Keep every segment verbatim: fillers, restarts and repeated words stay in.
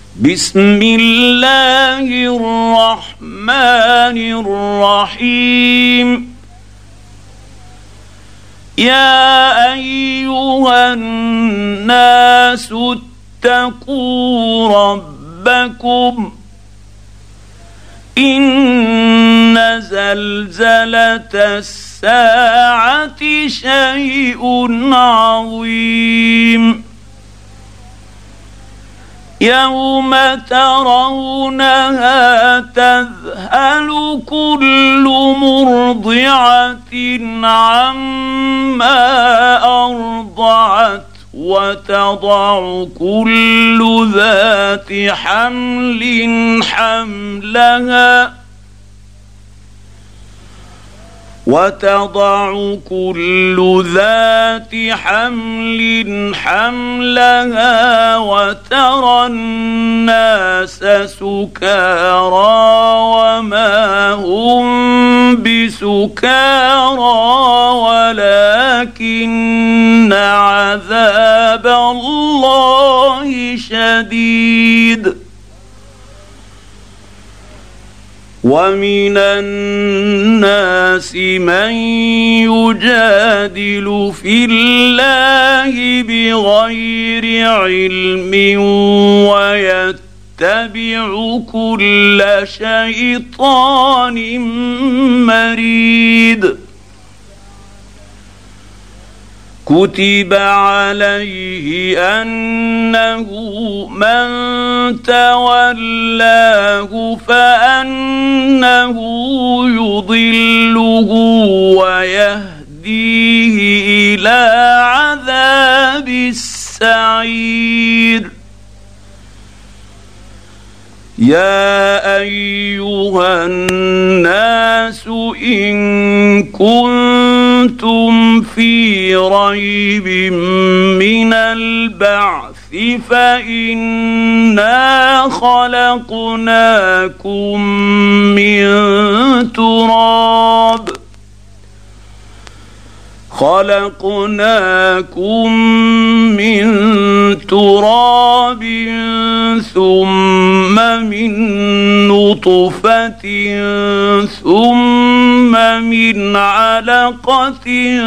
بسم الله الرحمن الرحيم. يا أيها الناس اتقوا ربكم إن زلزلة الساعة شيء عظيم يوم ترونها تذهل كل مرضعة عما أرضعت وتضع كل ذات حمل حملها وتضع كل ذات حمل حملها وترى الناس سكارى وما هم بسكارى ولكن عذاب الله شديد. ومن الناس من يجادل في الله بغير علم ويتبع كل شيطان مريد. كتب عليه أنه من تولاه فأنه يضله ويهديه إلى عذاب السعير. يا أيها الناس إن كنتم في ريب من البعث فإنا خلقناكم من تراب خلقناكم من تراب ثم من نطفة ثم من علقة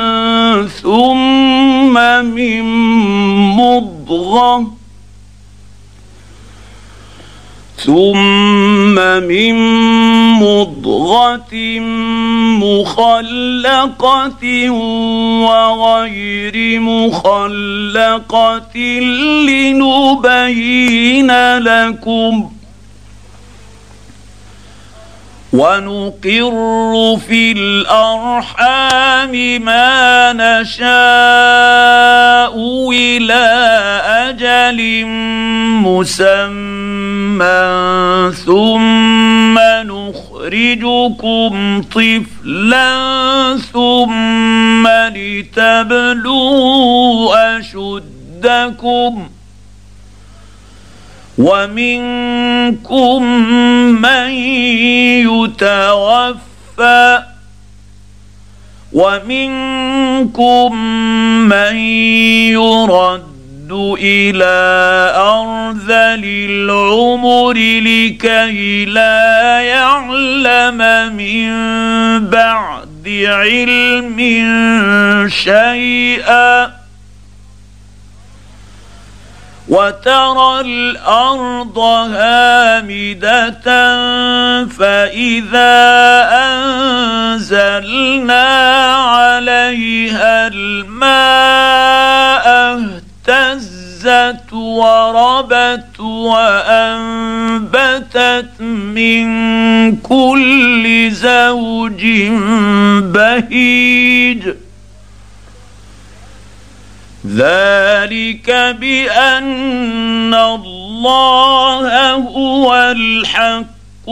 ثم من مضغة ثم من مضغة مخلقة وغير مخلقة لنبين لكم ونقر في الأرحام ما نشاء إلى أجل مسمى ثم نخرجكم طفلا ثم لتبلغوا أشدكم ومنكم من يتوفى ومنكم من يرد إلى أرذل العمر لكي لا يعلم من بعد علم شيئا وترى الأرض هامدة فإذا أنزلنا عليها الماء اهتزت وربت وأنبتت من كل زوج بهيج. ذلك بأن الله هو الحق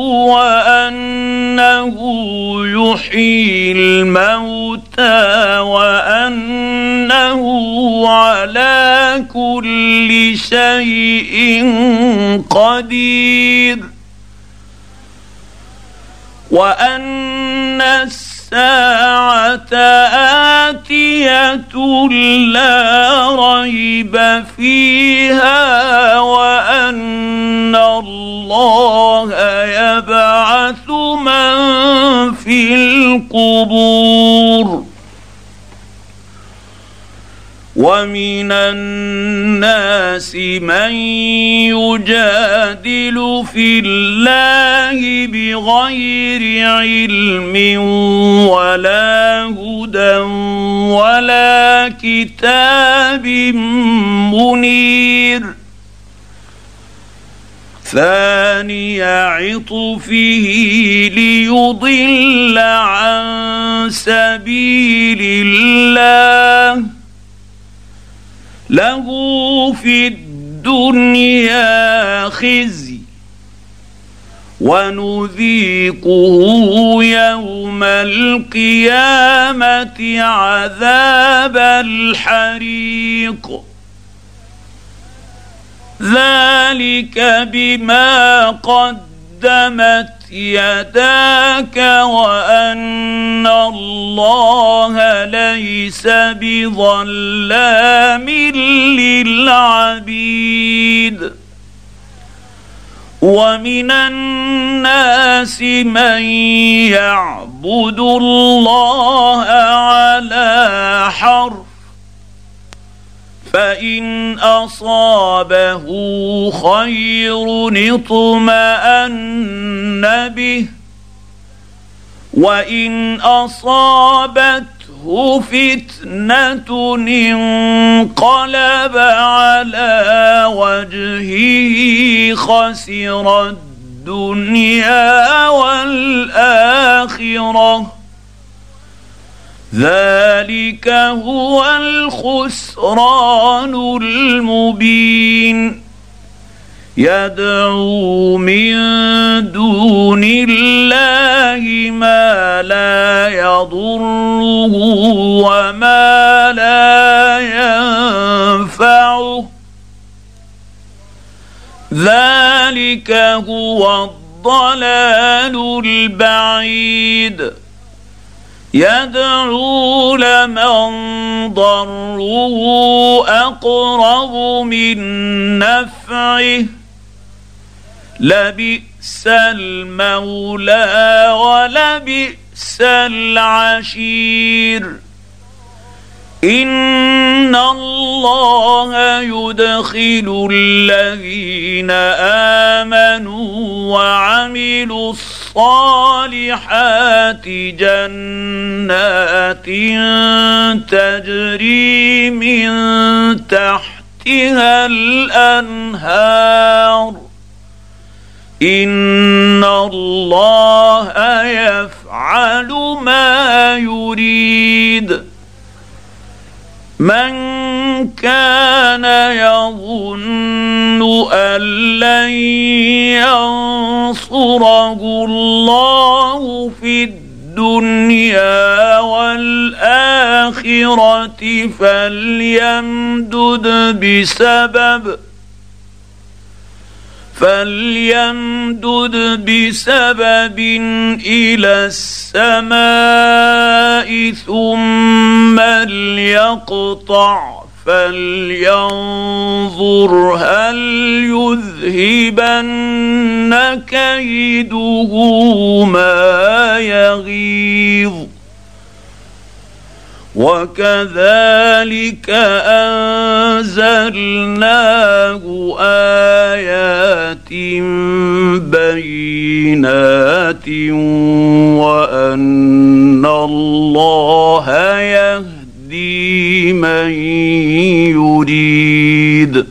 وأنه يحيي الموتى وأنه على كل شيء قدير وأن الساعة آتية لا ريب فيها وأن القبور ومن الناس من يجادل في الله بغير علم ولا هدى ولا كتاب منير ثاني عطفه ليضل عن سبيل الله له في الدنيا خزي ونذيقه يوم القيامة عذاب الحريق ذلك بما قدمت يداك وأن الله ليس بظلام للعبيد ومن الناس من يعبد الله على حرف فإن أصابه خير اطمأن به وإن أصابته فتنة انقلب على وجهه خسر الدنيا والآخرة ذلك هو الخسران المبين يدعو من دون الله ما لا يضره وما لا ينفعه ذلك هو الضلال البعيد يدعو لمن ضره أقرب من نفعه لبئس المولى ولبئس العشير إن الله يدخل الذين آمنوا وعملوا الصالحات جنات تجري من تحتها الأنهار إن الله يفعل ما يريد من كان يظن أن لن ينصره الله في الدنيا والآخرة فليمدد بسبب فليمدد بسبب إلى السماء ثم ليقطع فلينظر هل يذهبن كيده ما يغيظ وكذلك أنزلناه آيات بينات وأن الله يهدي من يريد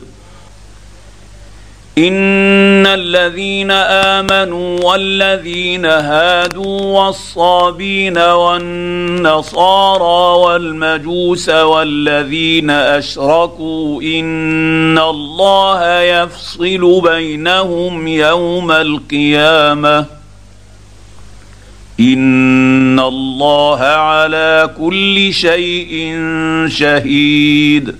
إن الذين آمنوا والذين هادوا والصابين والنصارى والمجوس والذين أشركوا إن الله يفصل بينهم يوم القيامة إن الله على كل شيء شهيد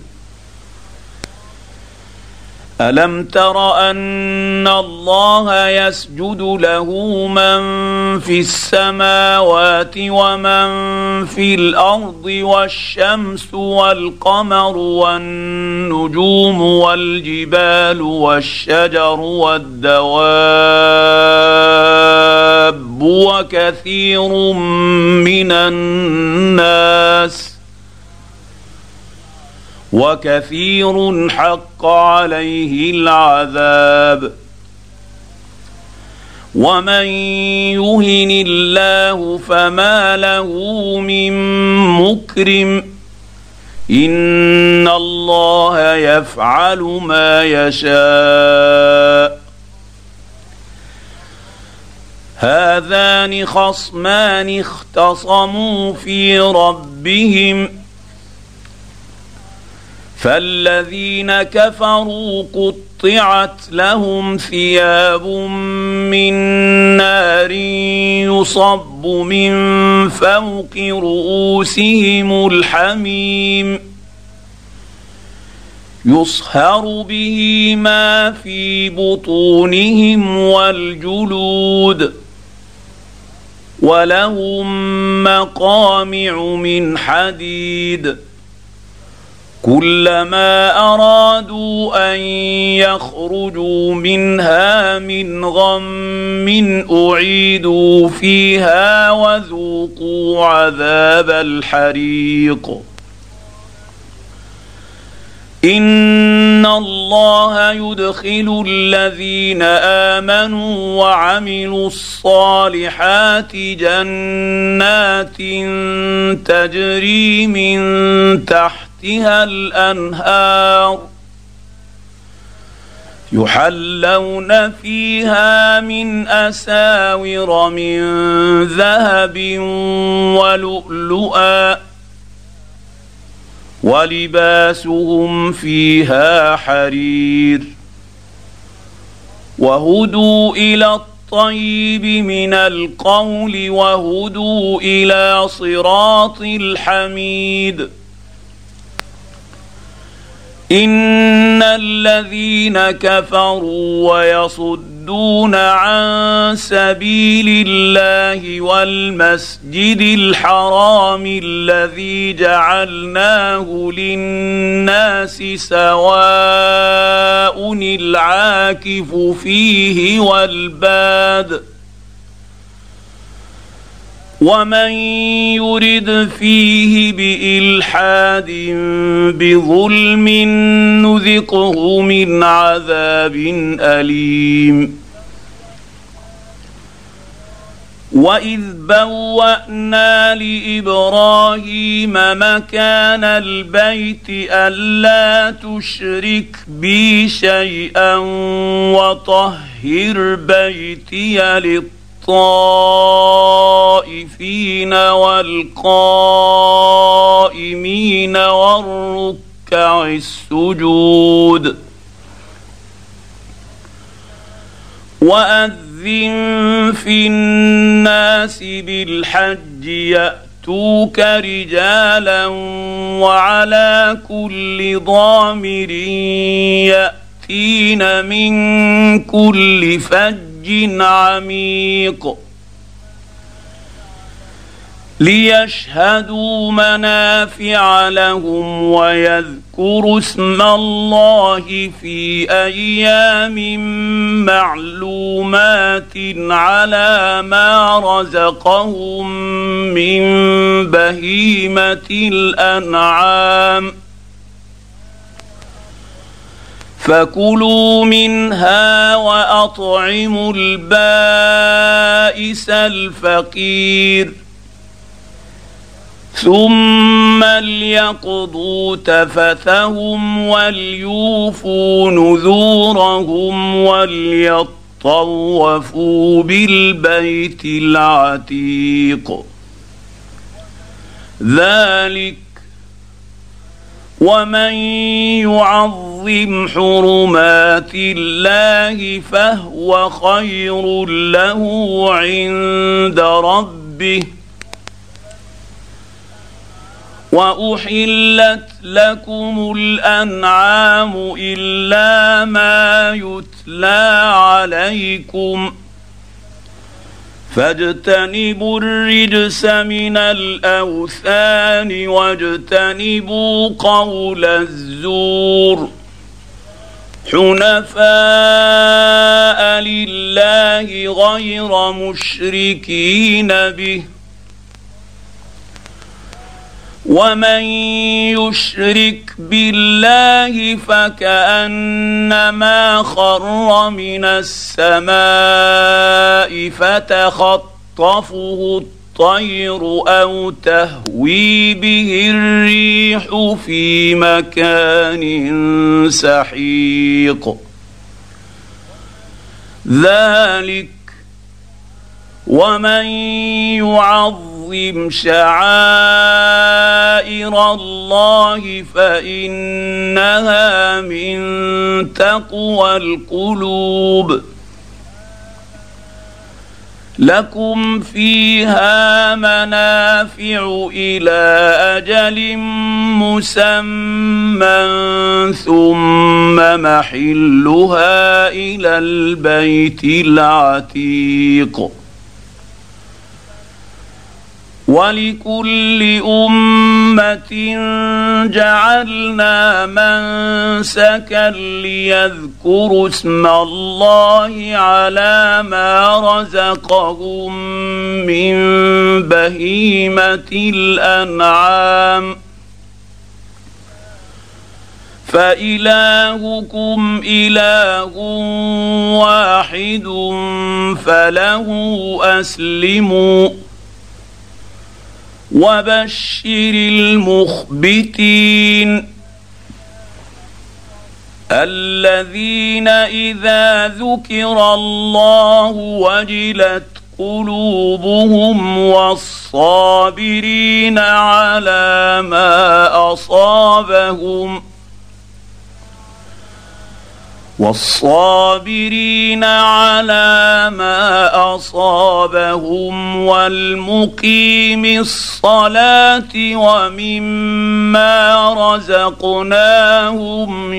ألم تر أن الله يسجد له من في السماوات ومن في الأرض والشمس والقمر والنجوم والجبال والشجر والدواب يحب وكثير من الناس وكثير حق عليه العذاب. ومن يهن الله فما له من مكرم إن الله يفعل ما يشاء. هذان خصمان اختصموا في ربهم فالذين كفروا قطعت لهم ثياب من نار يصب من فوق رؤوسهم الحميم يصهر به ما في بطونهم والجلود ولهم مقامع من حديد كلما أرادوا أن يخرجوا منها من غم أعيدوا فيها وذوقوا عذاب الحريق. إن الله يدخل الذين آمنوا وعملوا الصالحات جنات تجري من تحتها الأنهار يحلون فيها من أساور من ذهب ولؤلؤا ولباسهم فيها حرير وهدوا إلى الطيب من القول وهدوا إلى صراط الحميد. إن الذين كفروا ويصدون عن سبيل الله والمسجد الحرام الذي جعلناه للناس سواء العاكف فيه والباد ومن يرد فيه بإلحاد بظلم نذقه من عذاب أليم. وإذ بوأنا لإبراهيم مكان البيت ألا تشرك بي شيئا وطهر بيتي للطهر الطائفين والقائمين والركع السجود. وأذن في الناس بالحج يأتوك رجالا وعلى كل ضامر يأتين من كل فج عميق ليشهدوا منافع لهم ويذكروا اسم الله في أيام معلومات على ما رزقهم من بهيمة الأنعام فكلوا منها وأطعموا البائس الفقير ثم ليقضوا تفثهم وليوفوا نذورهم وليطوفوا بالبيت العتيق. ذلك ومن يعظم حرمات الله فهو خير له عند ربه. وأحلت لكم الأنعام إلا ما يتلى عليكم فاجتنبوا الرجس من الأوثان واجتنبوا قول الزور حنفاء لله غير مشركين به ومن يشرك بالله فكأنما خر من السماء فتخطفه الطير أو تهوي به الريح في مكان سحيق ذلك ومن يعظم شعائر الله فإنها من تقوى القلوب لكم فيها منافع إلى أجل مسمى ثم محلها إلى البيت العتيق ولكل أمة جعلنا منسكا ليذكروا اسم الله على ما رزقهم من بهيمة الأنعام فإلهكم إله واحد فله أسلموا وبشر المخبتين الذين إذا ذكر الله وجلت قلوبهم والصابرين على ما أصابهم والصابرين على ما أصابهم والمقيم الصلاة ومما رزقناهم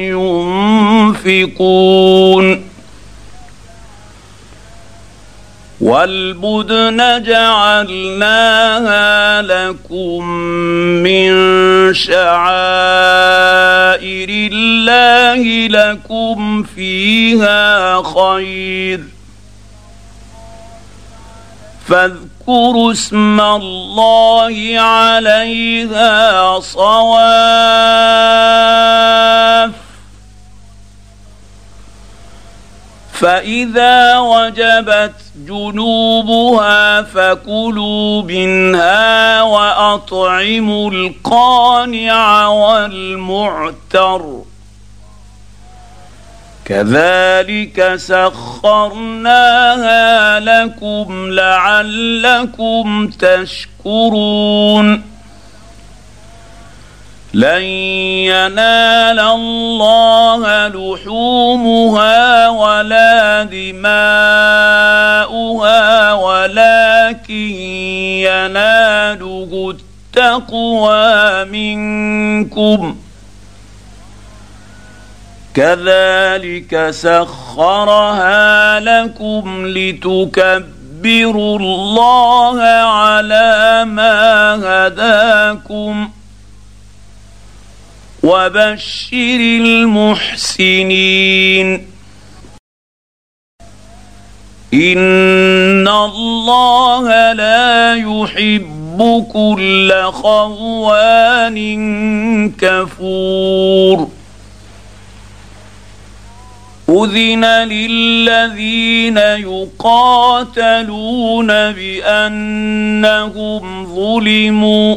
ينفقون والبدن جعلناها لكم من شعائر الله لكم فيها خير فاذكروا اسم الله عليها صواف فإذا وجبت جنوبها فكلوا منها وأطعموا القانع والمعتر كذلك سخرناها لكم لعلكم تشكرون لن ينال الله لحومها ولا دماؤها ولكن يناله التقوى منكم كذلك سخرها لكم لتكبروا الله على ما هداكم وبشر المحسنين إن الله لا يحب كل خوان كفور أذن للذين يقاتلون بأنهم ظلموا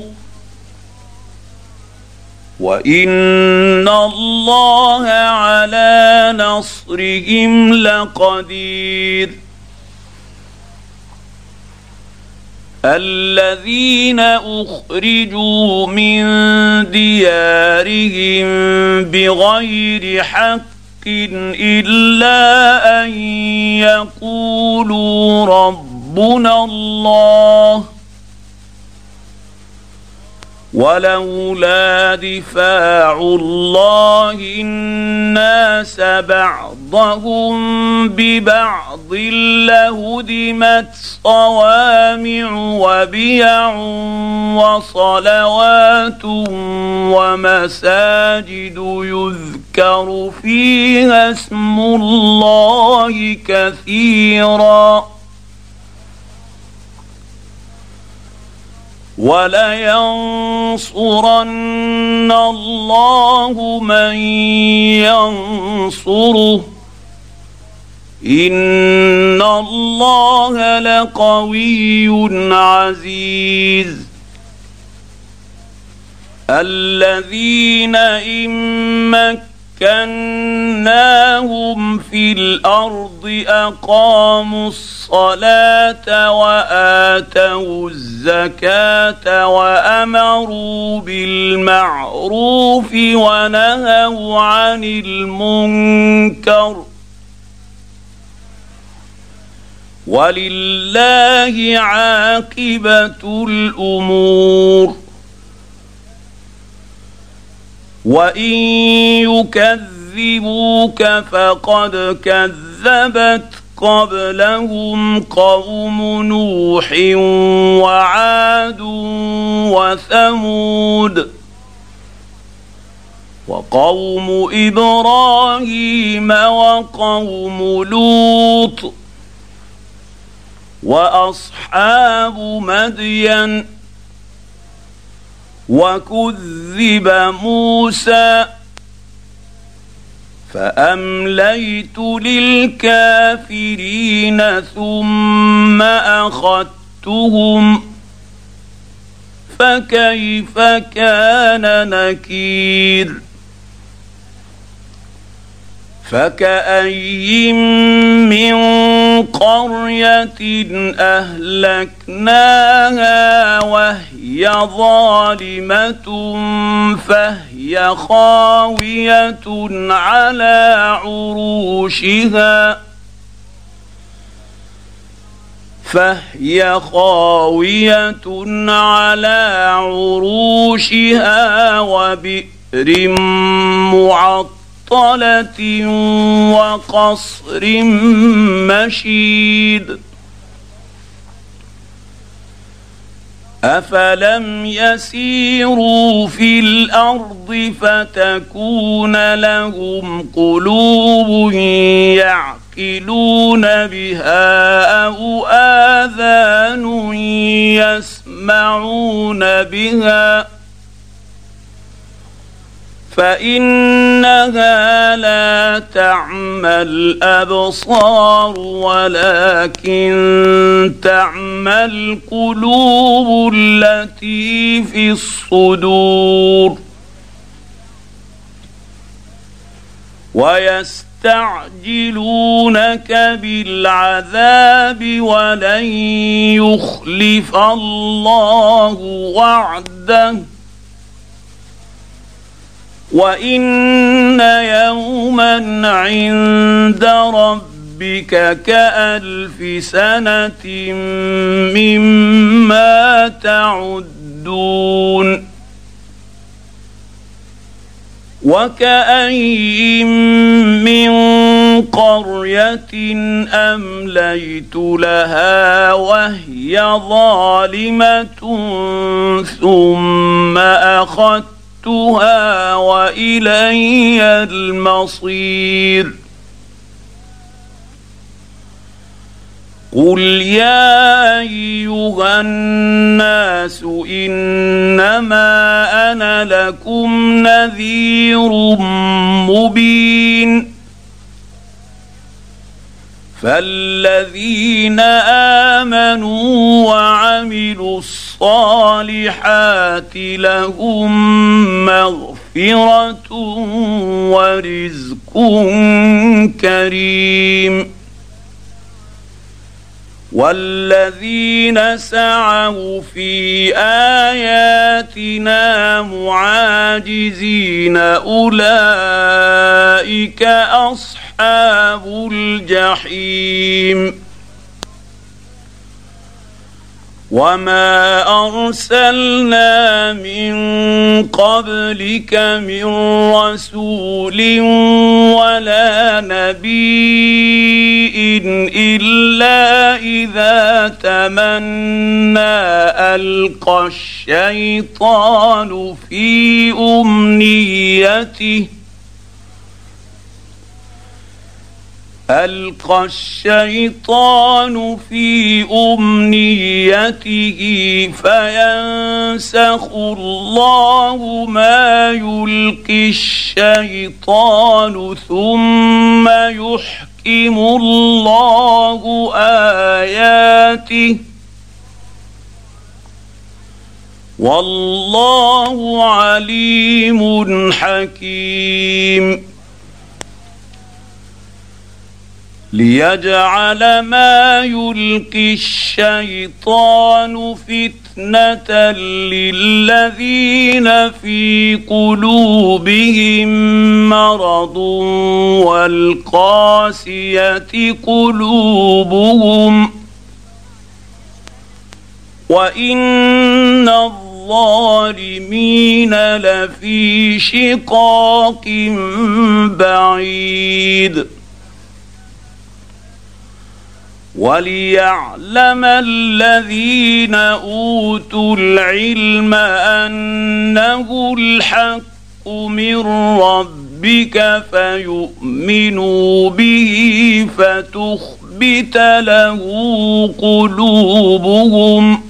وإن الله على نصرهم لقدير الذين أخرجوا من ديارهم بغير حق إلا أن يقولوا ربنا الله ولولا دفاع الله الناس بعضهم ببعض لهدمت صوامع وبيع وصلوات ومساجد يذكر فيها اسم الله كثيرا ولينصرن الله من ينصره إن الله لقوي عزيز الذين إن مكناهم في الأرض أقاموا الصلاة وآتوا الزكاة وأمروا بالمعروف ونهوا عن المنكر ولله عاقبة الأمور وإن يكذبوك فقد كذبت قبلهم قوم نوح وعاد وثمود وقوم إبراهيم وقوم لوط وأصحاب مدين وكذب موسى فأمليت للكافرين ثم أخذتهم فكيف كان نكير فكأي من قرية أهلكناها وهي ظالمة فهي خاوية على عروشها فهي خاوية على عروشها وبئر معطلة وقصر مشيد أفلم يسيروا في الأرض فتكون لهم قلوب يعقلون بها أو آذان يسمعون بها فإنها لا تعمى الأبصار ولكن تعمى القلوب التي في الصدور ويستعجلونك بالعذاب ولن يخلف الله وعده وإن يوما عند ربك كألف سنة مما تعدون وكأين من قرية أمليت لها وهي ظالمة ثم أخذت وإلي المصير قل يا أيها الناس إنما أنا لكم نذير مبين فالذين آمنوا وعملوا الصالحات لهم مغفرة ورزق كريم والذين سعوا في آياتنا معاجزين أولئك أصحاب الجحيم وما ارسلنا من قبلك من رسول ولا نبي الا اذا تمنى القى الشيطان في امنيته ألقى الشيطان في أمنيته فينسخ الله ما يلقي الشيطان ثم يحكم الله آياته والله عليم حكيم ليجعل ما يلقي الشيطان فتنة للذين في قلوبهم مرض والقاسية قلوبهم وإن الظالمين لفي شقاق بعيد وليعلم الذين أوتوا العلم أنه الحق من ربك فيؤمنوا به فتخبت له قلوبهم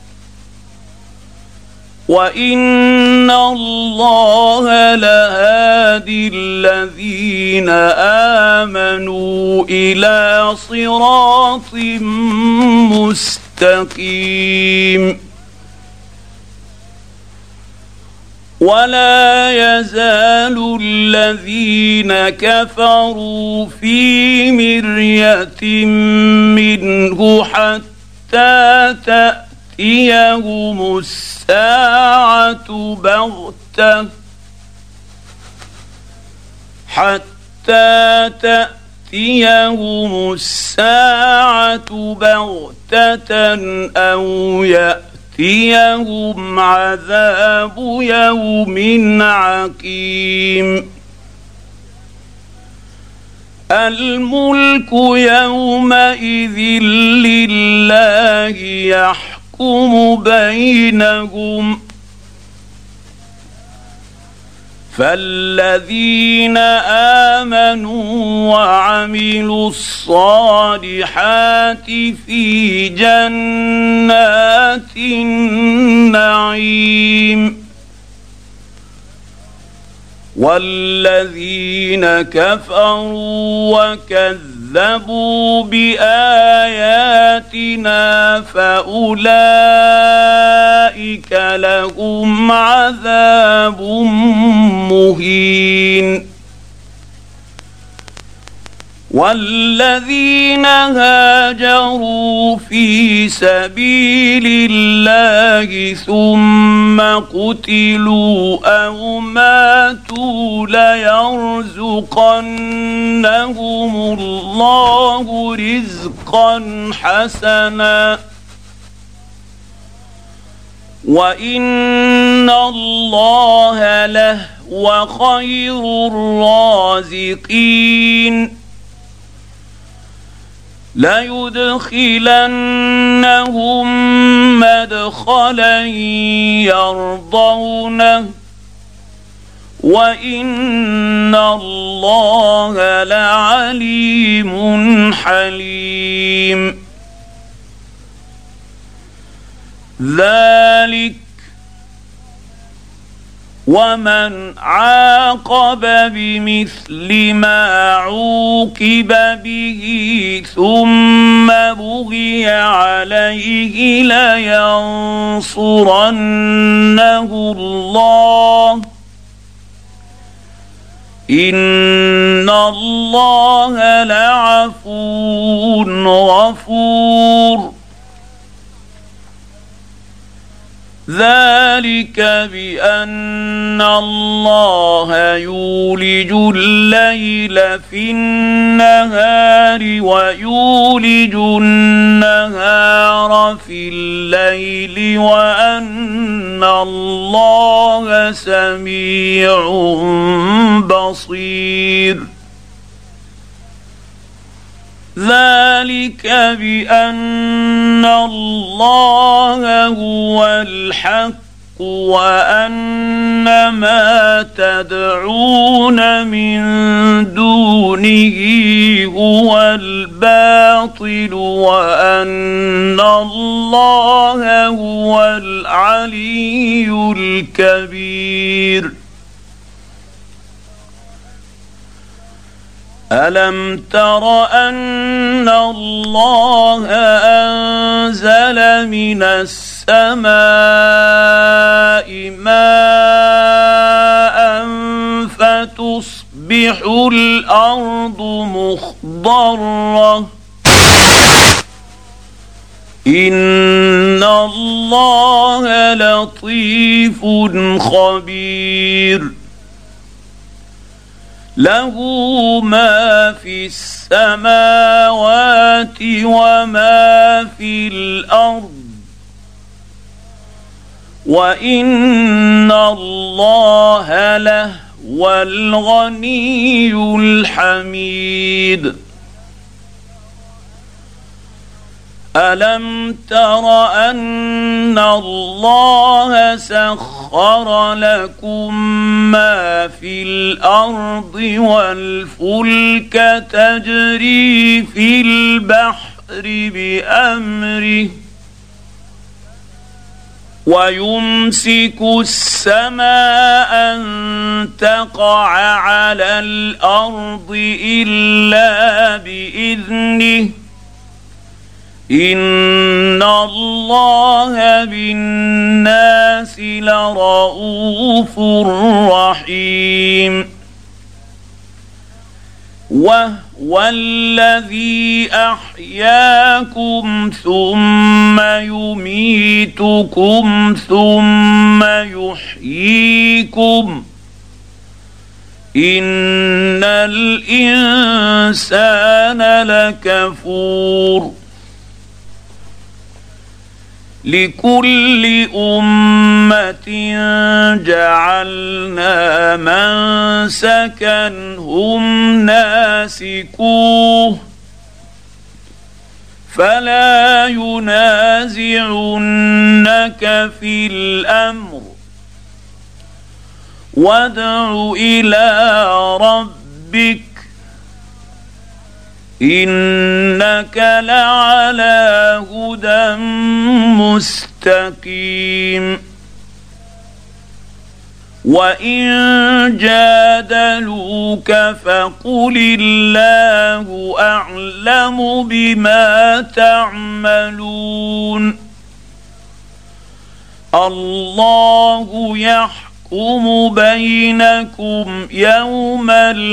وإن الله لهادي الذين آمنوا إلى صراط مستقيم ولا يزال الذين كفروا في مرية منه حتى تأتيهم الساعة بغتة حتى تأتيهم الساعة بغتة أو يأتيهم عذاب يوم عقيم الملك يومئذ لله يحكم بينهم فالذين آمنوا وعملوا الصالحات في جنات النعيم والذين كفروا وكذبوا بآياتنا فأولئك لهم عذاب مهين والذين هاجروا في سبيل الله ثم قتلوا أو ماتوا ليرزقنهم الله رزقا حسنا وإن الله لهو خير الرازقين ليدخلنهم مدخلا يرضونه وإن الله لعليم حليم ذلك ومن عاقب بمثل ما عوقب به ثم بغي عليه لينصرنه الله إن الله لعفو غفور ذلك بأن الله يولج الليل في النهار ويولج النهار وفي الليل وأن الله سميع بصير. ذلك بأن الله هو الحق وأن ما تدعون من دونه هو الباطل وأن الله هو العلي الكبير. ألم تر أن الله أنزل من السماء ماء فتصبح الأرض مخضرة إن الله لطيف خبير. له ما في السماوات وما في الأرض وإن الله لهو الغني الحميد. ألم تر أن الله سخر لكم ما في الأرض والفلك تجري في البحر بأمره ويمسك السماء أن تقع على الأرض إلا بإذنه إن الله بالناس لرؤوف رحيم. وهو الذي أحياكم ثم يميتكم ثم يحييكم إن الإنسان لكفور. لكل أمة جعلنا منسكا هم ناسكوه فلا ينازعنك في الأمر وادع إلى ربك إنك لعلى هدى مستقيم. وإن جادلوك فقل الله أعلم بما تعملون الله يحكم يحكم بينكم يوم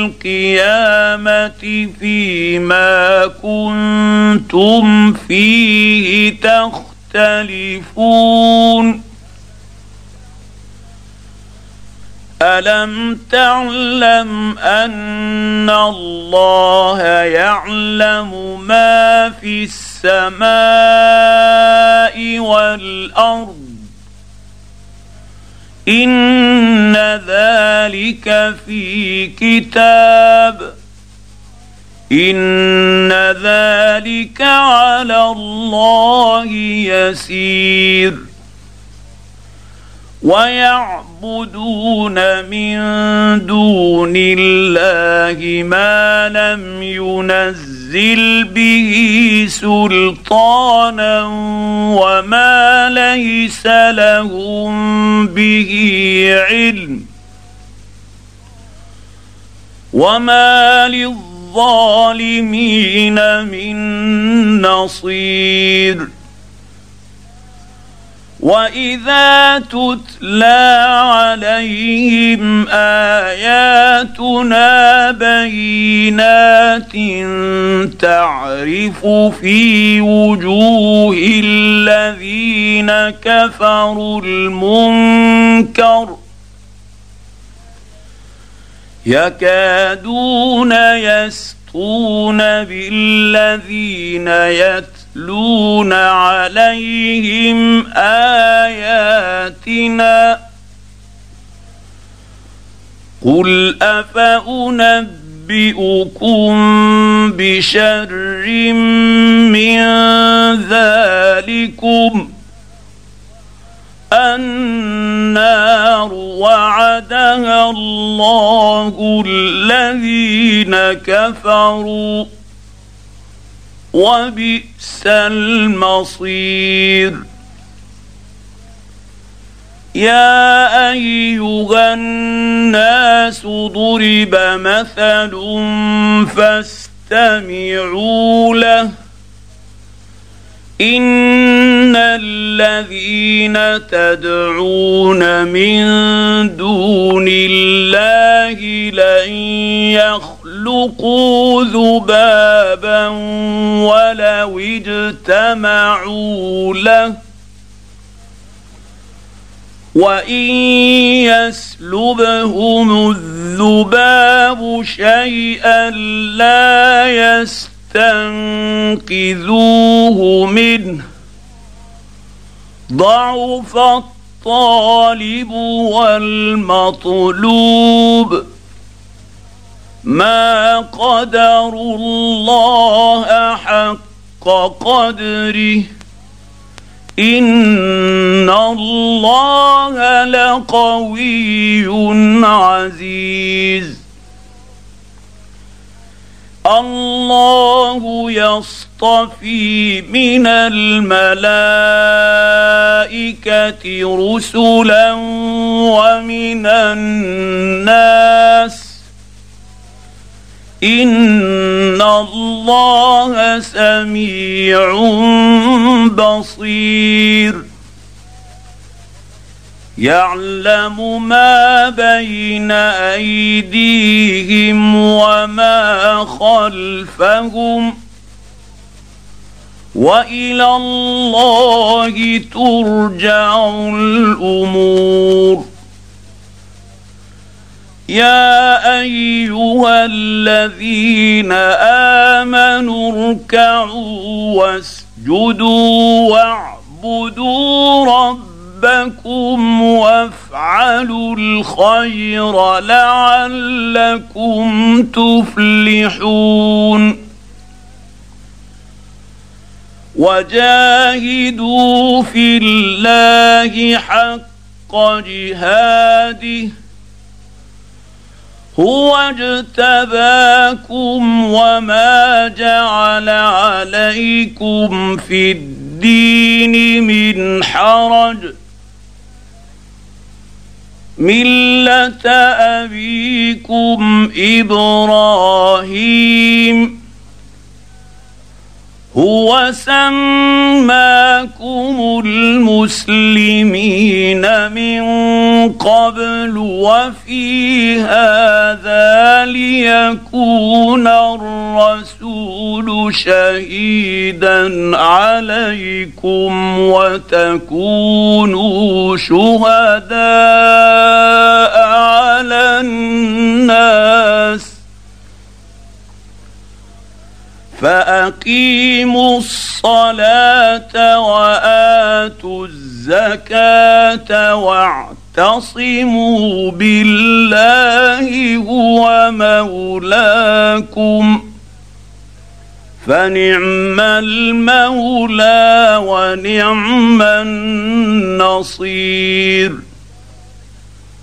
القيامة فيما كنتم فيه تختلفون. ألم تعلم أن الله يعلم ما في السماء والأرض إن ذلك في كتاب إن ذلك على الله يسير. ويعبدون من دون الله ما لم ينزل به سلطانا وما ليس لهم به علم وما للظالمين من نصير. وإذا تتلى عليهم آياتنا بينات تعرف في وجوه الذين كفروا المنكر يكادون يسطون بالذين يتلون يتلون عليهم آياتنا قل أفأنبئكم بشر من ذلكم النار وعدها الله الذين كفروا وبئس المصير يا أيها الناس ضرب مثل فاستمعوا له إن الذين تدعون من دون الله لن يخلقوا ذبابا ولو اجتمعوا له وإن يسلبهم الذباب شيئا لا يستنقذوه منه ضعف الطالب والمطلوب ما قدروا الله حق قدره إن الله لقوي عزيز الله يصطفي من الملائكة رسلا ومن الناس إن الله سميع بصير يعلم ما بين أيديهم وما خلفهم وإلى الله ترجع الأمور يا أيها الذين آمنوا اركعوا واسجدوا واعبدوا ربكم وافعلوا الخير لعلكم تفلحون وجاهدوا في الله حق جهاده هو اجتباكم وما جعل عليكم في الدين من حرج ملة أبيكم إبراهيم هو سماكم المسلمين من قبل وفي هذا ليكون الرسول شهيدا عليكم وتكونوا شهداء على الناس فأقيموا الصلاة وآتوا الزكاة واعتصموا بالله هو مولاكم فنعم المولى ونعم النصير